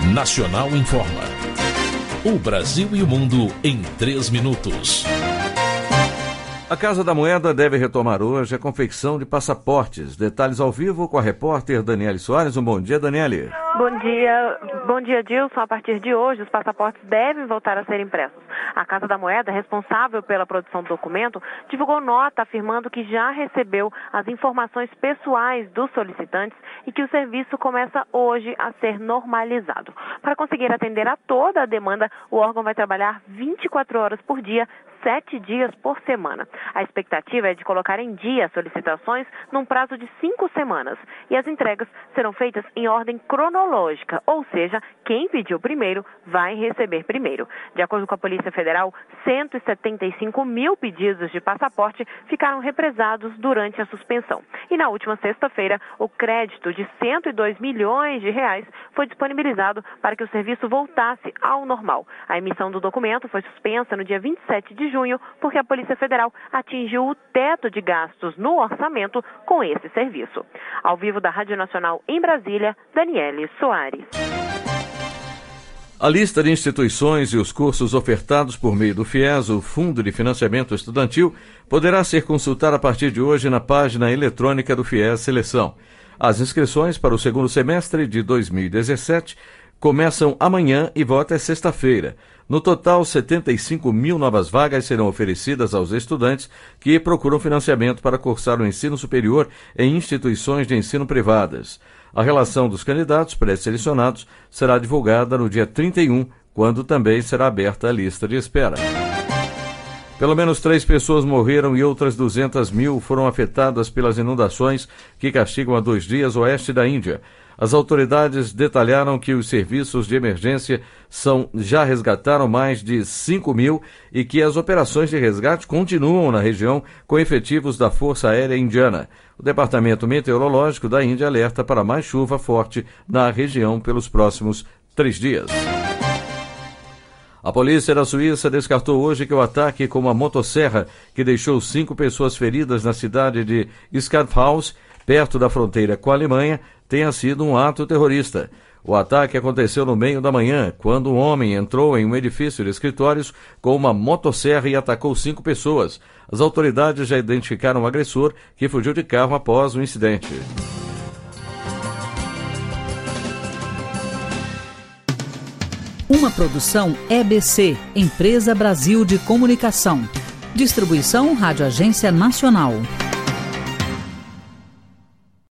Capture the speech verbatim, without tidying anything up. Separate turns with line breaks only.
Nacional Informa. O Brasil e o mundo em três minutos.
A Casa da Moeda deve retomar hoje a confecção de passaportes. Detalhes ao vivo com a repórter Daniele Soares. Um bom dia, Daniele.
Bom dia, bom dia, Dilson. A partir de hoje, os passaportes devem voltar a ser impressos. A Casa da Moeda, responsável pela produção do documento, divulgou nota afirmando que já recebeu as informações pessoais dos solicitantes e que o serviço começa hoje a ser normalizado. Para conseguir atender a toda a demanda, o órgão vai trabalhar vinte e quatro horas por dia, sete dias por semana. A expectativa é de colocar em dia as solicitações num prazo de cinco semanas e as entregas serão feitas em ordem cronológica, ou seja, quem pediu primeiro vai receber primeiro. De acordo com a Polícia Federal, cento e setenta e cinco mil pedidos de passaporte ficaram represados durante a suspensão. E na última sexta-feira, o crédito de cento e dois milhões de reais foi disponibilizado para que o serviço voltasse ao normal. A emissão do documento foi suspensa no dia vinte e sete de junho, porque a Polícia Federal atingiu o teto de gastos no orçamento com esse serviço. Ao vivo da Rádio Nacional em Brasília, Daniele Soares.
A lista de instituições e os cursos ofertados por meio do FIES, o Fundo de Financiamento Estudantil, poderá ser consultada a partir de hoje na página eletrônica do FIES Seleção. As inscrições para o segundo semestre de dois mil e dezessete começam amanhã e vão até sexta-feira. No total, setenta e cinco mil novas vagas serão oferecidas aos estudantes que procuram financiamento para cursar o ensino superior em instituições de ensino privadas. A relação dos candidatos pré-selecionados será divulgada no dia trinta e um, quando também será aberta a lista de espera. Pelo menos três pessoas morreram e outras duzentas mil foram afetadas pelas inundações que castigam há dois dias o oeste da Índia. As autoridades detalharam que os serviços de emergência são, já resgataram mais de cinco mil e que as operações de resgate continuam na região com efetivos da Força Aérea Indiana. O Departamento Meteorológico da Índia alerta para mais chuva forte na região pelos próximos três dias. A polícia da Suíça descartou hoje que o ataque com uma motosserra que deixou cinco pessoas feridas na cidade de Schaffhouse, perto da fronteira com a Alemanha, tenha sido um ato terrorista. O ataque aconteceu no meio da manhã, quando um homem entrou em um edifício de escritórios com uma motosserra e atacou cinco pessoas. As autoridades já identificaram o agressor, que fugiu de carro após o incidente.
Uma produção E B C, Empresa Brasil de Comunicação. Distribuição Rádio Agência Nacional.